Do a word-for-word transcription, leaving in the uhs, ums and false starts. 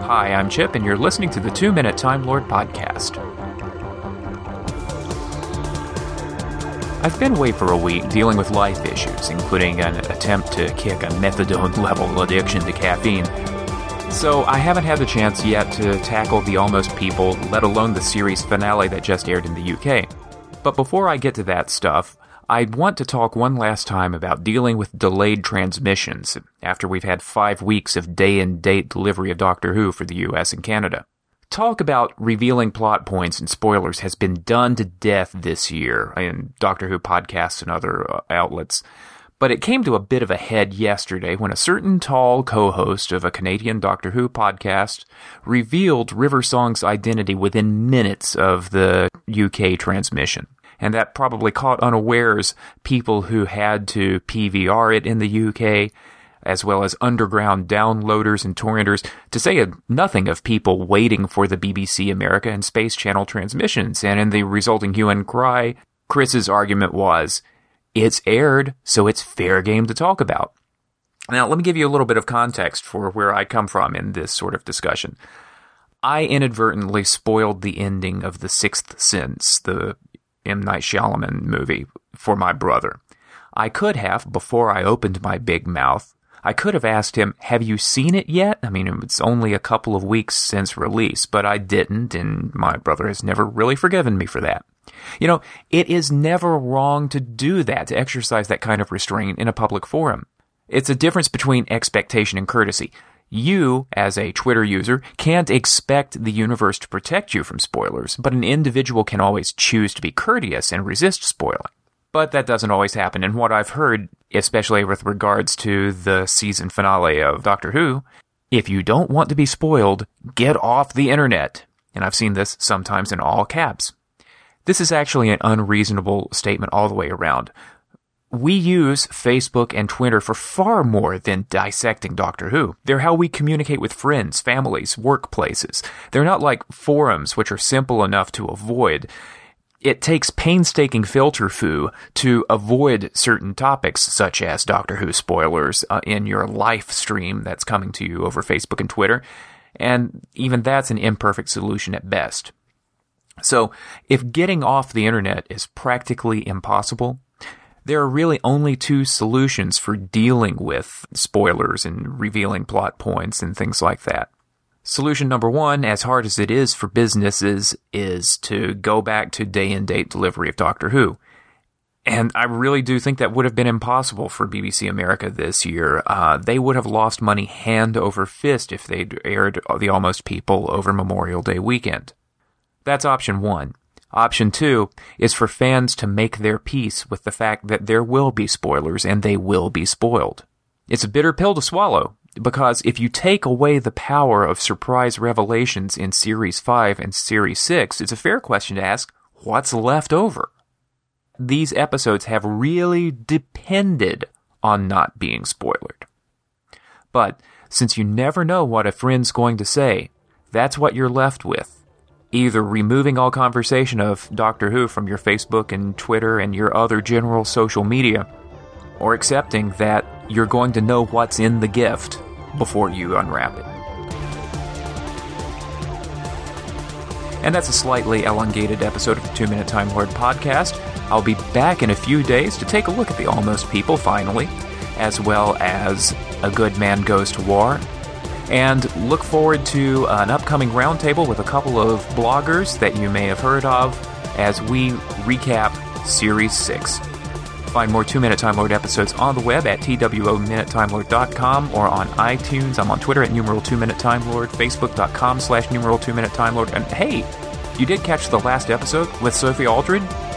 Hi, I'm Chip, and you're listening to the Two Minute Time Lord podcast. I've been away for a week dealing with life issues, including an attempt to kick a methadone-level addiction to caffeine. So I haven't had the chance yet to tackle The Almost People, let alone the series finale that just aired in the U K. But before I get to that stuff, I want to talk one last time about dealing with delayed transmissions after we've had five weeks of day-and-date delivery of Doctor Who for the U S and Canada. Talk about revealing plot points and spoilers has been done to death this year in Doctor Who podcasts and other uh, outlets. But it came to a bit of a head yesterday when a certain tall co-host of a Canadian Doctor Who podcast revealed River Song's identity within minutes of the U K transmission. And that probably caught unawares people who had to P V R it in the U K, as well as underground downloaders and torrenters, to say nothing of people waiting for the B B C America and Space Channel transmissions. And in the resulting hue and cry, Chris's argument was, it's aired, so it's fair game to talk about. Now, let me give you a little bit of context for where I come from in this sort of discussion. I inadvertently spoiled the ending of The Sixth Sense, the M. Night Shyamalan movie, for my brother. I could have, before I opened my big mouth, I could have asked him, have you seen it yet? I mean, it's only a couple of weeks since release, but I didn't, and my brother has never really forgiven me for that. You know, it is never wrong to do that, to exercise that kind of restraint in a public forum. It's a difference between expectation and courtesy. You, as a Twitter user, can't expect the universe to protect you from spoilers, but an individual can always choose to be courteous and resist spoiling. But that doesn't always happen, and what I've heard, especially with regards to the season finale of Doctor Who, if you don't want to be spoiled, get off the internet. And I've seen this sometimes in all caps. This is actually an unreasonable statement all the way around. We use Facebook and Twitter for far more than dissecting Doctor Who. They're how we communicate with friends, families, workplaces. They're not like forums, which are simple enough to avoid. It takes painstaking filter foo to avoid certain topics, such as Doctor Who spoilers uh, in your live stream that's coming to you over Facebook and Twitter, and even that's an imperfect solution at best. So, if getting off the internet is practically impossible, there are really only two solutions for dealing with spoilers and revealing plot points and things like that. Solution number one, as hard as it is for businesses, is to go back to day-and-date delivery of Doctor Who. And I really do think that would have been impossible for B B C America this year. Uh, they would have lost money hand over fist if they'd aired The Almost People over Memorial Day weekend. That's option one. Option two is for fans to make their peace with the fact that there will be spoilers and they will be spoiled. It's a bitter pill to swallow, because if you take away the power of surprise revelations in Series five and Series six, it's a fair question to ask, what's left over? These episodes have really depended on not being spoiled. But since you never know what a friend's going to say, that's what you're left with. Either removing all conversation of Doctor Who from your Facebook and Twitter and your other general social media, or accepting that you're going to know what's in the gift before you unwrap it. And that's a slightly elongated episode of the Two Minute Time Lord podcast. I'll be back in a few days to take a look at The Almost People, finally, as well as A Good Man Goes to War. And look forward to an upcoming roundtable with a couple of bloggers that you may have heard of as we recap Series six. Find more Two Minute Time Lord episodes on the web at T W O minute time lord dot com or on iTunes. I'm on Twitter at numeral two minute time lord, facebook.com slash numeral two minute time lord. And hey, you did catch the last episode with Sophie Aldred?